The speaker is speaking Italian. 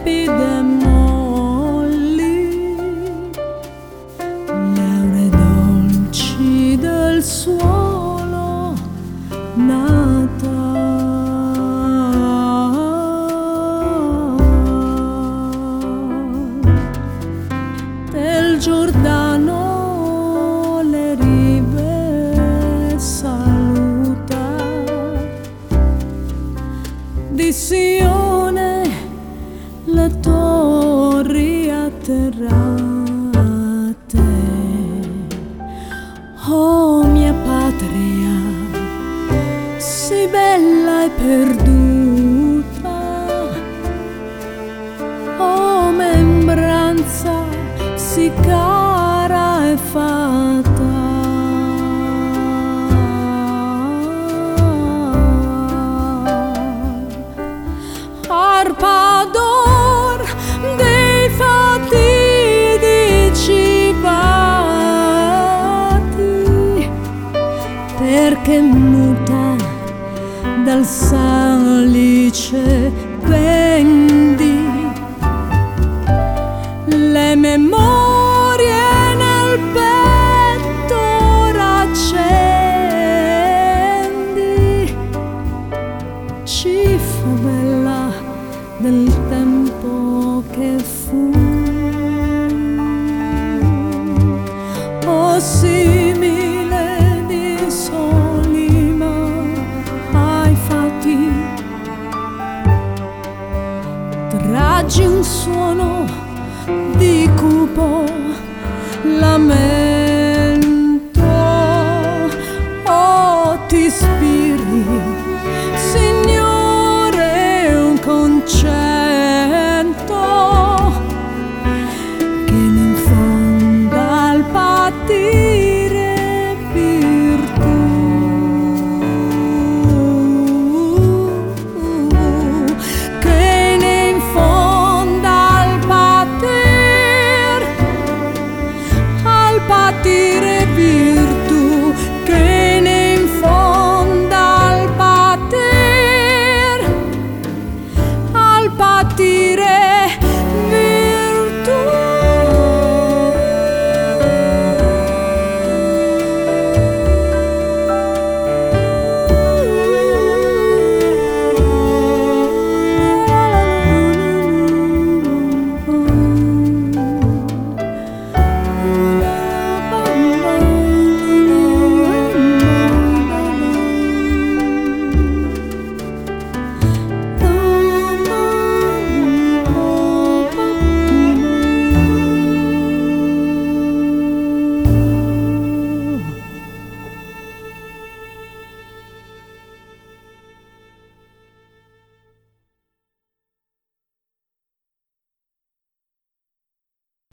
tiepide molli, le ore dolci del suolo natal. Del Giordano le rive saluta, di Sione le torri atterrate. Oh mia patria, sì bella e perduta, oh membranza sì cara e fatta. Arpa d'or dei fatidici batti, perché muta dal salice pendi le memorie nel petto raccendi, cifra bella del tempo che fu. Oh simile di Solima ai fatti, traggi un suono di cupo lamento.